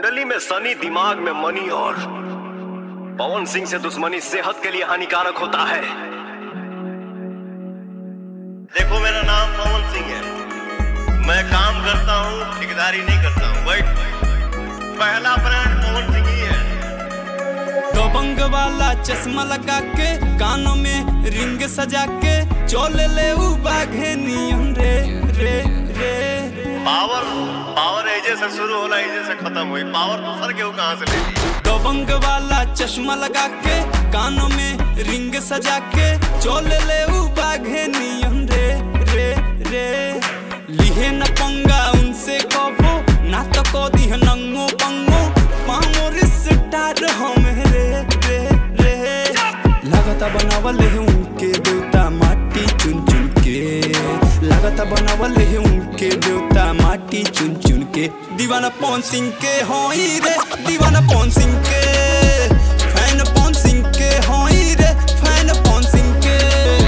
कुंडली में शनि, दिमाग में मनी और पवन सिंह से दुश्मनी सेहत के लिए हानिकारक होता है। देखो मेरा नाम पवन सिंह है, मैं काम करता हूँ, ठेकेदारी नहीं करता हूँ। पहला ब्रांड पवन सिंह ही है। दबंग वाला चश्मा लगा के, कानों में रिंग सजा के, चोले ले बाघे नियम रे रे रे। पावर एजे से शुरू होला, एजे से खत्म हुई। पावर दूसर के कहाँ से ले ली? दबंग वाला चश्मा लगा के, कानों में रिंग सजा के, चोले ले बाघे नियम रे रे रे। लिहे न पंगा उनसे कबो, ना तो को दी नंगो पंगो, पामोर स्टार हम रे रे रे। लगता बनावल है उनके देवता माटी चुन चुन के, लगता बनावल है उनके देवता माटी चुन चुन के। दीवाना पवन सिंह के होई रे, दीवाना पवन सिंह के, फैन पवन सिंह के होई रे, फैन पवन सिंह के।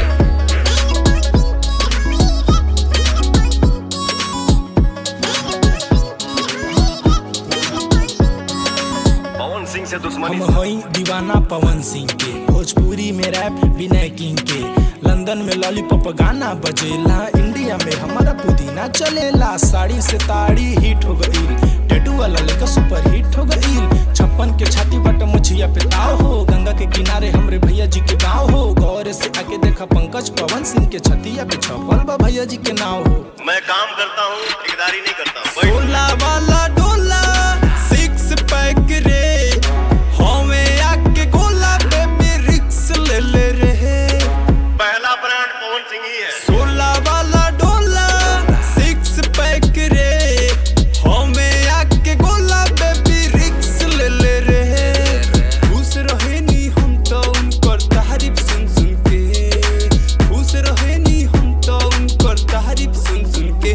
पवन सिंह से दुश्मनी हम होई दीवाना पवन सिंह के। भोजपुरी में रैप विनय किंग के, लंदन में लॉलीपॉप गाना बजेला, इंडिया में हमारा पुदीना चलेला। साड़ी से ताड़ी हिट हो गईल, टैटू वाला लेकर सुपर हिट हो गईल। 56 के छाती बट मुछिया पे ताव हो, गंगा के किनारे हमरे भैया जी के गाँव हो। गौर से आके देखा पंकज पवन सिंह के छतिया पे छपल बा भैया जी के नाव हो। मैं काम करता हूँ, ठेकेदारी नहीं करता हूँ। सोला वाला डोला, सिक्स पैक रे, हमें आके गोला बेबी रिक्स ले ले रे। पहला ब्रांड पवन सिंह ही है। सोला वाला डोला, सिक्स पैक रे, हमें आके गोला बेबी रिक्स ले ले रे। खुश रहे नी हम तो उनकर तारीफ सुन सुन के, खुश रहे नी हम तो उनकर तारीफ सुन सुन के।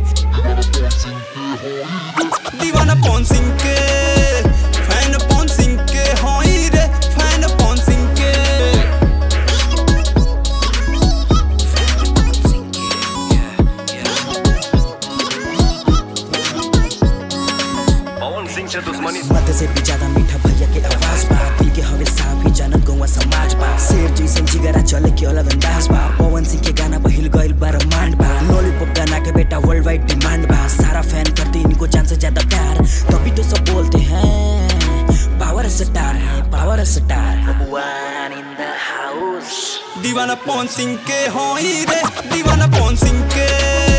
दीवाना पवन सिंह के, फैन पवन सिंह के होई रे, फैन पवन सिंह के। पवन सिंह से दुश्मनी मत से भी ज्यादा मीठा भैया के आवाज बा, दिल के हवे साफ ही जानत गौवा समाज बा। शेर जैसन जिगरा चले के अलग अंदाज बा, पवन सिंह के गाना बहिल गइल बा रोमांड बा। लॉलीपॉप गाना के बेटा वर्ल्ड वाइड डिमांड बा, सारा फैन करते इनको जान से ज्यादा प्यार, तभी तो सब बोलते हैं पावर स्टार है, power star. One in the house. दीवाना पवन सिंह के होई रे, दीवाना पवन सिंह के।